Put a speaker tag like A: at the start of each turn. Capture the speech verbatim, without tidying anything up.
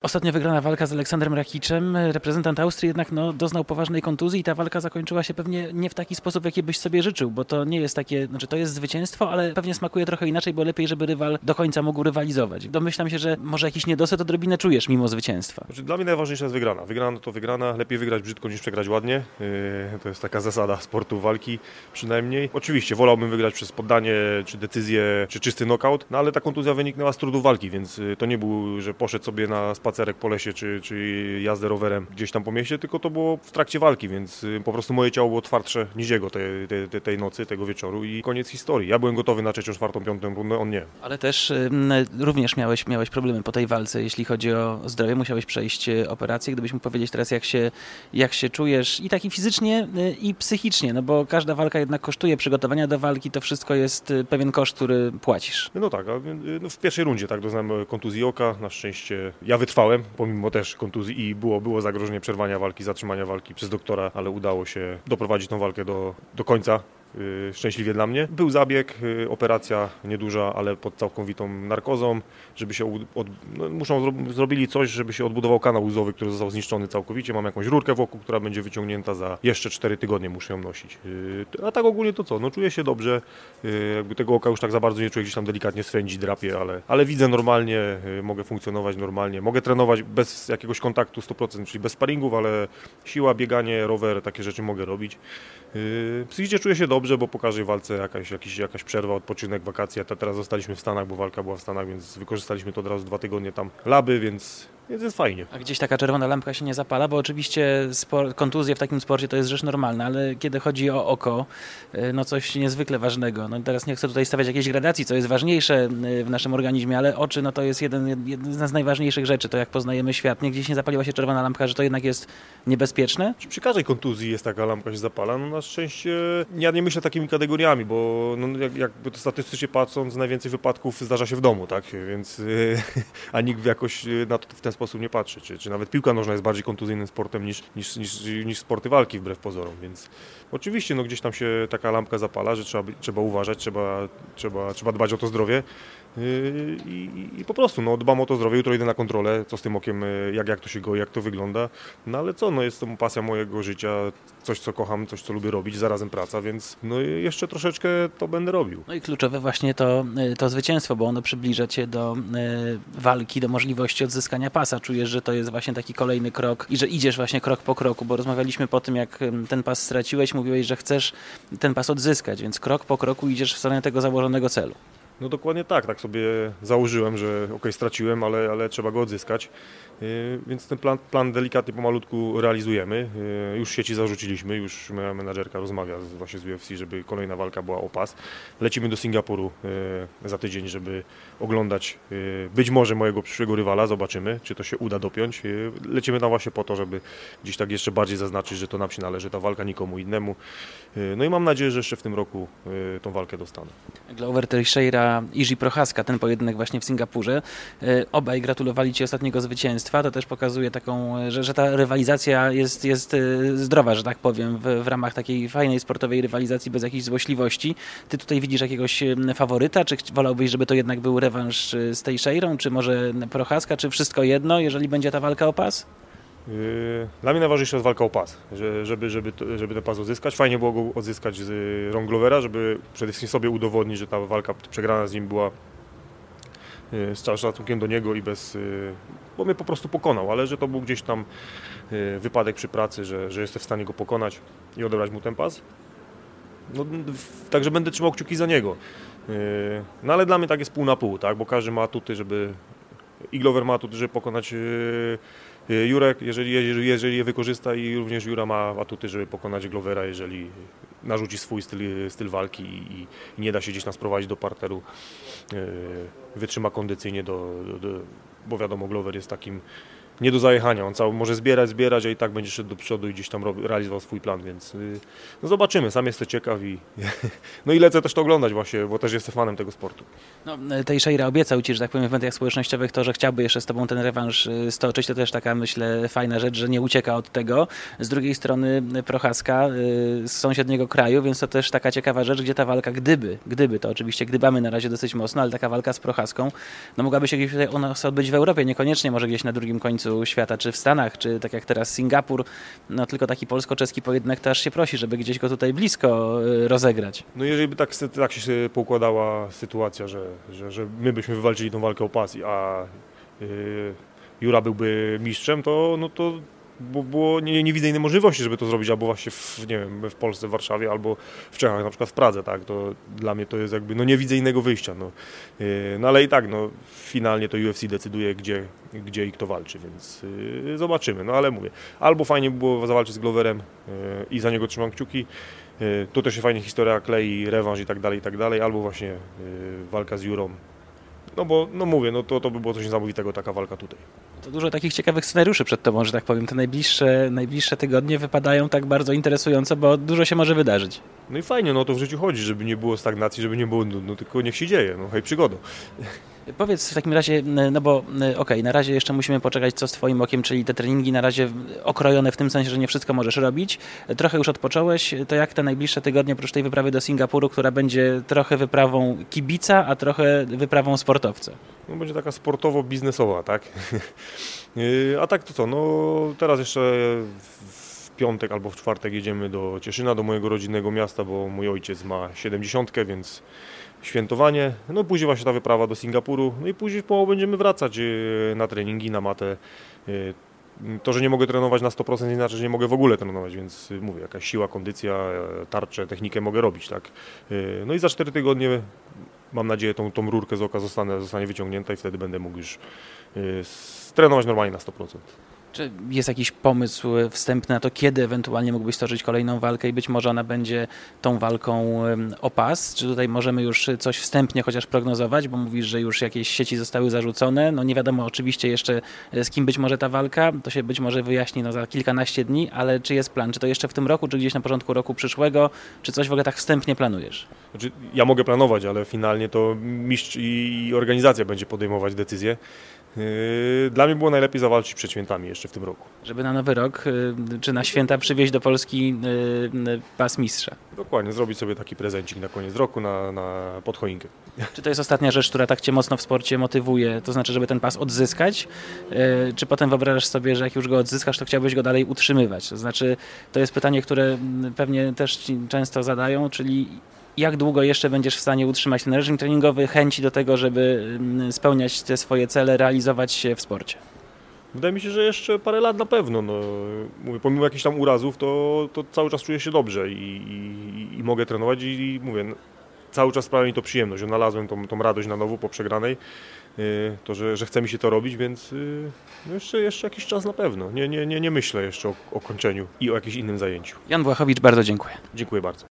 A: Ostatnio wygrana walka z Aleksandrem Rakiczem. Reprezentant Austrii jednak no, doznał poważnej kontuzji i ta walka zakończyła się pewnie nie w taki sposób, jaki byś sobie życzył, bo to nie jest takie, znaczy to jest zwycięstwo, ale pewnie smakuje trochę inaczej, bo lepiej, żeby rywal do końca mógł rywalizować. Domyślam się, że może jakiś niedosyt odrobinę czujesz mimo zwycięstwa.
B: Znaczy, dla mnie najważniejsza jest wygrana. Wygrana to wygrana. Lepiej wygrać brzydko niż przegrać ładnie. Yy, to jest taka zasada sportu walki przynajmniej. Oczywiście wolałbym wygrać przez poddanie, czy decyzję, czy czysty knockout, no ale ta kontuzja wyniknęła z trudu walki, więc to nie był, że poszedł sobie na spacerek po lesie, czy, czy jazdę rowerem gdzieś tam po mieście, tylko to było w trakcie walki, więc po prostu moje ciało było twardsze niż jego tej, tej, tej nocy, tego wieczoru i koniec historii. Ja byłem gotowy na trzecią, czwartą, piątą rundę, on nie.
A: Ale też y, również miałeś, miałeś problemy po tej walce, jeśli chodzi o zdrowie, musiałeś przejść operację. Gdybyś mógł powiedzieć teraz, jak się, jak się czujesz i tak i fizycznie, y, i psychicznie, no bo każda walka jednak kosztuje, przygotowania do walki, to wszystko jest pewien koszt, który płacisz.
B: No tak, no w pierwszej rundzie tak doznałem kontuzji oka, na szczęście ja wytrwałem, pomimo też kontuzji i było, było zagrożenie przerwania walki, zatrzymania walki przez doktora, ale udało się doprowadzić tą walkę do, do końca. Szczęśliwie dla mnie. Był zabieg, operacja nieduża, ale pod całkowitą narkozą, żeby się od, no, muszą zro, zrobili coś, żeby się odbudował kanał łzowy, który został zniszczony całkowicie. Mam jakąś rurkę wokół, która będzie wyciągnięta za jeszcze cztery tygodnie, muszę ją nosić. A tak ogólnie to co? No czuję się dobrze. Jakby tego oka już tak za bardzo nie czuję, gdzieś tam delikatnie swędzi, drapie, ale, ale widzę normalnie, mogę funkcjonować normalnie, mogę trenować bez jakiegoś kontaktu sto procent, czyli bez sparingów, ale siła, bieganie, rower, takie rzeczy mogę robić. Psychicznie czuję się dobrze, bo po każdej walce jakaś, jakaś, jakaś przerwa, odpoczynek, wakacje. Teraz zostaliśmy w Stanach, bo walka była w Stanach, więc wykorzystaliśmy to od razu dwa tygodnie tam laby, więc, więc jest fajnie.
A: A gdzieś taka czerwona lampka się nie zapala, bo oczywiście sport, kontuzje w takim sporcie to jest rzecz normalna, ale kiedy chodzi o oko, no coś niezwykle ważnego. No teraz nie chcę tutaj stawiać jakiejś gradacji, co jest ważniejsze w naszym organizmie, ale oczy no to jest jeden, jedna z najważniejszych rzeczy, to jak poznajemy świat. Nie gdzieś nie zapaliła się czerwona lampka, że to jednak jest niebezpieczne?
B: Przy każdej kontuzji jest taka lampka się zapala. No na szczęście ja nie myślę takimi kategoriami, bo no jak, jakby to statystycznie patrząc, najwięcej wypadków zdarza się w domu, tak? Więc yy, a nikt jakoś na to w ten sposób nie patrzy. Czy, czy nawet piłka nożna jest bardziej kontuzyjnym sportem niż, niż, niż, niż sporty walki wbrew pozorom, więc oczywiście no gdzieś tam się taka lampka zapala, że trzeba, trzeba uważać, trzeba, trzeba, trzeba dbać o to zdrowie. I, i, i po prostu no, dbam o to zdrowie, jutro idę na kontrolę, co z tym okiem, jak, jak to się goi, jak to wygląda, no ale co, no jest to pasja mojego życia, coś co kocham, coś co lubię robić, zarazem praca, więc no jeszcze troszeczkę to będę robił.
A: No i kluczowe właśnie to, to zwycięstwo, bo ono przybliża cię do y, walki, do możliwości odzyskania pasa. Czujesz, że to jest właśnie taki kolejny krok i że idziesz właśnie krok po kroku, bo rozmawialiśmy po tym, jak ten pas straciłeś, mówiłeś, że chcesz ten pas odzyskać, więc krok po kroku idziesz w stronę tego założonego celu.
B: No dokładnie tak, tak sobie założyłem, że ok, straciłem, ale, ale trzeba go odzyskać, yy, więc ten plan, plan delikatnie pomalutku realizujemy. Yy, już sieci zarzuciliśmy, już moja menadżerka rozmawia z, właśnie z U F C, żeby kolejna walka była o pas. Lecimy do Singapuru yy, za tydzień, żeby oglądać yy, być może mojego przyszłego rywala, zobaczymy, czy to się uda dopiąć. Yy, lecimy tam właśnie po to, żeby gdzieś tak jeszcze bardziej zaznaczyć, że to nam się należy, ta walka nikomu innemu. Yy, no i mam nadzieję, że jeszcze w tym roku yy, tą walkę dostanę.
A: Glover Teixeira, Jiří Procházka, ten pojedynek właśnie w Singapurze. Obaj gratulowali ci ostatniego zwycięstwa. To też pokazuje taką, że, że ta rywalizacja jest, jest zdrowa, że tak powiem, w, w ramach takiej fajnej sportowej rywalizacji bez jakiejś złośliwości. Ty tutaj widzisz jakiegoś faworyta? Czy wolałbyś, żeby to jednak był rewanż z Teixeirą? Czy może Procházka? Czy wszystko jedno, jeżeli będzie ta walka o pas?
B: Dla mnie najważniejsza jest walka o pas, żeby, żeby, żeby ten pas odzyskać. Fajnie było go odzyskać z rąk Glovera, żeby przede wszystkim sobie udowodnić, że ta walka przegrana z nim była z całym szacunkiem do niego i bez, bo mnie po prostu pokonał, ale że to był gdzieś tam wypadek przy pracy, że, że jestem w stanie go pokonać i odebrać mu ten pas. No, także będę trzymał kciuki za niego. No ale dla mnie tak jest pół na pół, tak? Bo każdy ma atuty, żeby i Glover ma atuty, żeby pokonać Jurek, jeżeli, jeżeli, jeżeli je wykorzysta, i również Jura ma atuty, żeby pokonać Glovera, jeżeli narzuci swój styl, styl walki i, i nie da się gdzieś nas prowadzić do parteru, yy, wytrzyma kondycyjnie, do, do, do, bo wiadomo, Glover jest takim nie do zajechania, on cały może zbierać, zbierać, a i tak będzie szedł do przodu i gdzieś tam realizował swój plan, więc yy, no zobaczymy, sam jestem ciekaw i no i lecę też to oglądać właśnie, bo też jestem fanem tego sportu.
A: No, Teixeira obiecał ci, że tak powiem, w mediach społecznościowych to, że chciałby jeszcze z tobą ten rewanż stoczyć, to też taka, myślę, fajna rzecz, że nie ucieka od tego. Z drugiej strony Procházka yy, z sąsiedniego kraju, więc to też taka ciekawa rzecz, gdzie ta walka, gdyby, gdyby, to oczywiście gdybamy na razie dosyć mocno, ale taka walka z Procházką, no mogłaby się gdzieś tutaj ona odbyć Europie, niekoniecznie może gdzieś na drugim końcu świata, czy w Stanach, czy tak jak teraz Singapur, no tylko taki polsko-czeski pojedynek to aż się prosi, żeby gdzieś go tutaj blisko rozegrać.
B: No jeżeli by tak, tak się poukładała sytuacja, że, że, że my byśmy wywalczyli tą walkę o pas, a yy, Jura byłby mistrzem, to, no to bo, bo nie, nie widzę innej możliwości, żeby to zrobić, albo właśnie w, nie wiem, w Polsce, w Warszawie, albo w Czechach, na przykład w Pradze, tak, to dla mnie to jest jakby, no nie widzę innego wyjścia, no, yy, no ale i tak, no finalnie to U F C decyduje, gdzie, gdzie i kto walczy, więc yy, zobaczymy, no ale mówię, albo fajnie by było zawalczyć z Gloverem yy, i za niego trzymam kciuki, yy, tu też się fajnie historia klei, rewanż i tak dalej, i tak dalej, albo właśnie yy, walka z Jurą. No bo, no mówię, no to, to by było coś niesamowitego, taka walka tutaj.
A: To dużo takich ciekawych scenariuszy przed tobą, że tak powiem. Te najbliższe, najbliższe tygodnie wypadają tak bardzo interesująco, bo dużo się może wydarzyć.
B: No i fajnie, no to w życiu chodzi, żeby nie było stagnacji, żeby nie było nudno, tylko niech się dzieje, no hej, przygoda.
A: Powiedz w takim razie, no bo okej, okay, na razie jeszcze musimy poczekać, co z twoim okiem, czyli te treningi na razie okrojone w tym sensie, że nie wszystko możesz robić. Trochę już odpocząłeś, to jak te najbliższe tygodnie, oprócz tej wyprawy do Singapuru, która będzie trochę wyprawą kibica, a trochę wyprawą sportowca?
B: No będzie taka sportowo-biznesowa, tak? A tak to co, no teraz jeszcze w piątek albo w czwartek jedziemy do Cieszyna, do mojego rodzinnego miasta, bo mój ojciec ma siedemdziesiątkę, więc świętowanie, no później właśnie ta wyprawa do Singapuru, no i później po będziemy wracać na treningi, na matę. To, że nie mogę trenować na sto procent, nie znaczy, że nie mogę w ogóle trenować, więc mówię, jakaś siła, kondycja, tarczę, technikę mogę robić, tak. No i za cztery tygodnie mam nadzieję, tą, tą rurkę z oka zostanie, zostanie wyciągnięta i wtedy będę mógł już trenować normalnie na sto procent.
A: Czy jest jakiś pomysł wstępny na to, kiedy ewentualnie mógłbyś stoczyć kolejną walkę i być może ona będzie tą walką o pas? Czy tutaj możemy już coś wstępnie chociaż prognozować, bo mówisz, że już jakieś sieci zostały zarzucone. No nie wiadomo oczywiście jeszcze z kim być może ta walka, to się być może wyjaśni no, za kilkanaście dni, ale czy jest plan? Czy to jeszcze w tym roku, czy gdzieś na początku roku przyszłego? Czy coś w ogóle tak wstępnie planujesz?
B: Znaczy, ja mogę planować, ale finalnie to mistrz i organizacja będzie podejmować decyzję. Dla mnie było najlepiej zawalczyć przed świętami jeszcze w tym roku.
A: Żeby na nowy rok, czy na święta przywieźć do Polski pas mistrza.
B: Dokładnie, zrobić sobie taki prezencik na koniec roku na, na podchoinkę.
A: Czy to jest ostatnia rzecz, która tak cię mocno w sporcie motywuje, to znaczy, żeby ten pas odzyskać? Czy potem wyobrażasz sobie, że jak już go odzyskasz, to chciałbyś go dalej utrzymywać? To znaczy, to jest pytanie, które pewnie też ci często zadają, czyli jak długo jeszcze będziesz w stanie utrzymać ten reżim treningowy, chęci do tego, żeby spełniać te swoje cele, realizować się w sporcie?
B: Wydaje mi się, że jeszcze parę lat na pewno. No, mówię, pomimo jakichś tam urazów, to, to cały czas czuję się dobrze i, i, i mogę trenować i, i mówię, no, cały czas sprawia mi to przyjemność. Odnalazłem tą, tą radość na nowo po przegranej, yy, to, że, że chce mi się to robić, więc yy, no jeszcze, jeszcze jakiś czas na pewno. Nie, nie, nie, nie myślę jeszcze o, o kończeniu i o jakimś innym zajęciu.
A: Jan Błachowicz, bardzo dziękuję.
B: Dziękuję bardzo.